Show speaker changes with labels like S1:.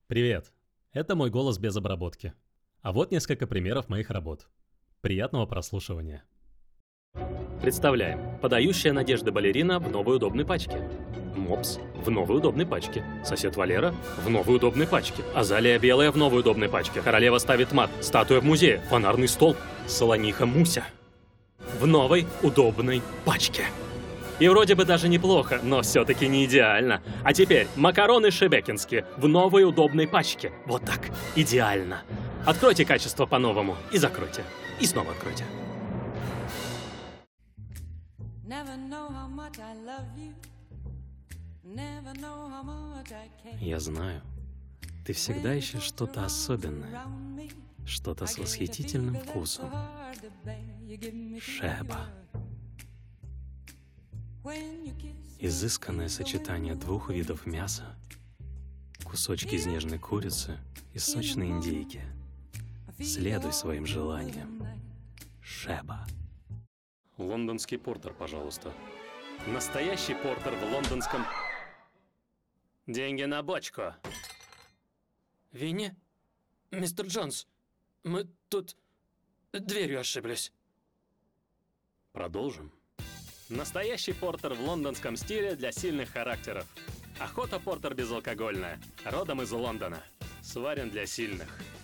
S1: Привет! Это мой голос без обработки. А вот несколько примеров моих работ. Приятного прослушивания. Представляем. Подающая надежды балерина в новой удобной пачке. Мопс в новой удобной пачке. Сосед Валера в новой удобной пачке. Азалия белая в новой удобной пачке. Королева ставит мат. Статуя в музее. Фонарный столб. Солониха Муся. В новой удобной пачке. И вроде бы даже неплохо, но все-таки не идеально. А теперь макароны шебекинские в новой удобной пачке. Вот так. Идеально. Откройте качество по-новому и закройте. И снова откройте. Я знаю, ты всегда ищешь что-то особенное, что-то с восхитительным вкусом. Шеба. Изысканное сочетание двух видов мяса, кусочки из нежной курицы и сочной индейки. Следуй своим желаниям. Шеба. Лондонский портер, пожалуйста. Настоящий портер в лондонском... Деньги на бочку.
S2: Винни? Мистер Джонс, мы тут дверью ошиблись.
S1: Продолжим. Настоящий портер в лондонском стиле для сильных характеров. Охота портер безалкогольная, родом из Лондона. Сварен для сильных.